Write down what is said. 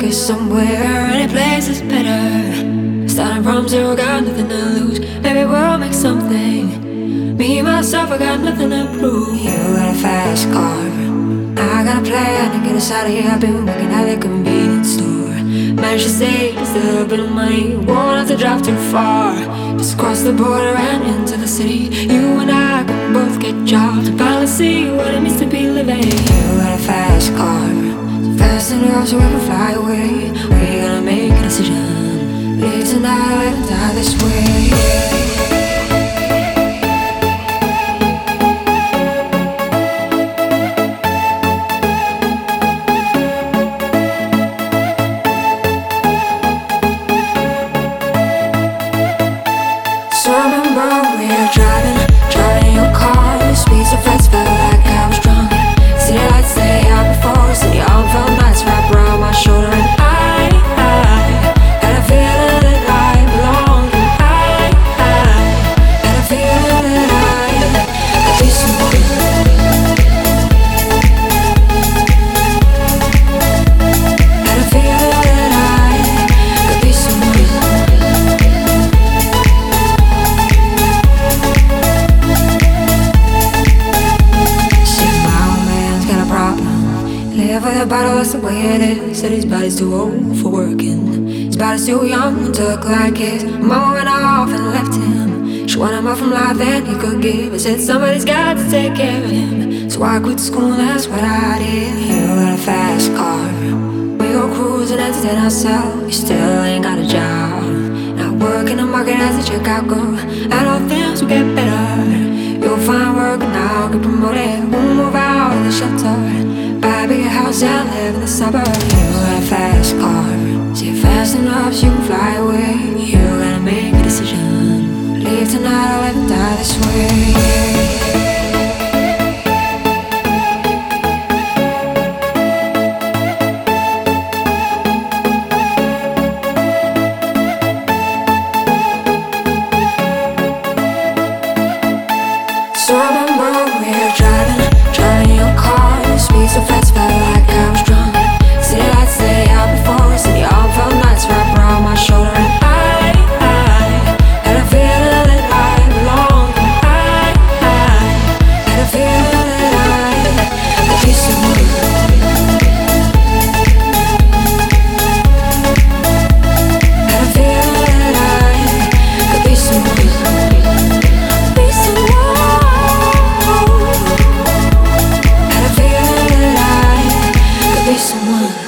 focus somewhere, any place is better. Starting from zero, got nothing to lose. Maybe we'll make something. Me, myself, I got nothing to prove. You got a fast car, I got a plan to get us out of here. I've been working at the convenience store. Managed to save just a little bit of money. Won't have to drive too far. Just cross the border and into the city. You and I can both get jobs and finally see what it means to be living. You got a fast car, so fast enough so we can fly away. We gotta make a decision. Live tonight or let die this way. So I remember we were driving your car. Speed so fast, felt like I was drunk. City lights lay out before us, and your arm felt nice wrapped around my shoulder. And I had a feeling that I belonged. I had a feeling that I could be someone. Had a feeling that I could be someone. Live with a bottle, that's the way it is. Said his body's too old for working. His body's too young to look like his. Mama went off and left him. She wanted more from life than he could give. I said somebody's got to take care of him. So I quit school, that's what I did. You got a fast car, we go cruising, entertain ourselves. You still ain't got a job, not working the market as a checkout girl. And all things will get better. You'll find work now, get promoted. We'll move out of the shelter, buy a bigger house and live in the suburbs. You got a fast car, see it fast enough so you can fly away. You gotta make a decision. Leave tonight or let me die this way. So I remember we were driving your car. Speed so fast, felt like I was drunk. City lights lay out before us, and your arm felt nice wrapped around my shoulder. And I had a feeling that I belonged. I had a feeling that I could be someone. Had a feeling that I could be someone. Be someone. Someone